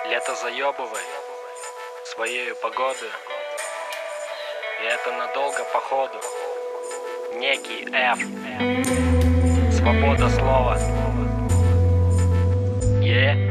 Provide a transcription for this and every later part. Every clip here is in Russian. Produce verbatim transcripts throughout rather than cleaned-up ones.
Лето заебывай своей погоды, и это надолго походу. Некий F, свобода слова. Yeah.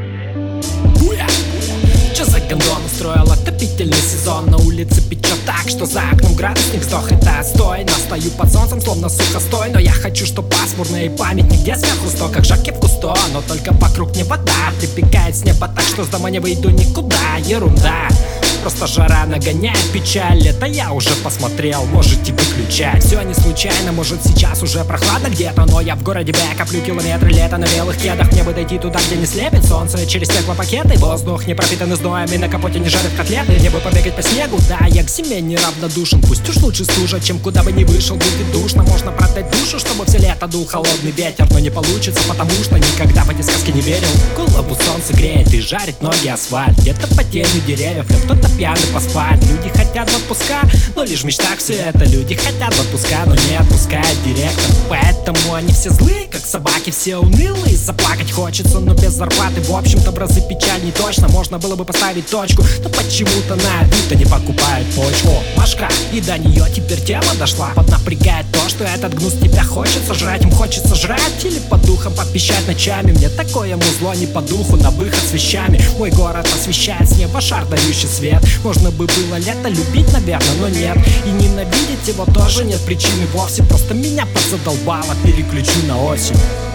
Чё за гондон устроил отопительный сезон? На улице печет так, что за окном градусник сдох. Это отстойно, стою под солнцем, словно сухостой. Но я хочу, чтоб пасмурно и памятник, где сверху сто, как жаркий в кусто. Но только вокруг не вода, припекает с неба так, что с дома не выйду никуда. Ерунда, просто жара нагоняет печаль. Это я уже посмотрел, можете выключать. Все не случайно, может сейчас уже прохладно где-то, но я в городе Б, коплю километры лета на белых кедах. Мне бы дойти туда, где не слепит солнце через стеклопакеты. Воздух не пропитанный зноем, и на капоте не жарят котлеты. Мне бы побегать по снегу, да, я к зиме неравнодушен. Пусть уж лучше стужа, чем куда бы ни вышел. Будет душно, можно продать душу, чтобы все лето дул холодный ветер. Но не получится, потому что никогда в эти сказки не верил. Голову солнце греет и жарит ноги асфальт. Где-то по тенью деревьев, а кто-то пьяный поспать. Люди хотят в отпуска, но лишь в мечтах все это. Люди хотят в отпуска, но не отпускает директор. Поэтому они все злые, как собаки, все унылые. Заплакать хочется, но без зарплаты. В общем-то в разы печальней точно. Можно было бы поставить точку, но почему-то на Авито не покупают почку. Машка, и до нее теперь тема дошла. Поднапрягает то, что этот гнус тебя хочется жрать. Им хочется жрать или по духам попищать ночами. Мне такое музло не по духу, на выход с вещами. Мой город освещает с неба шар, дающий свет. Можно бы было лето любить, наверное, но нет. И ненавидеть его тоже нет причины вовсе. Просто меня подзадолбало, переключу на осень.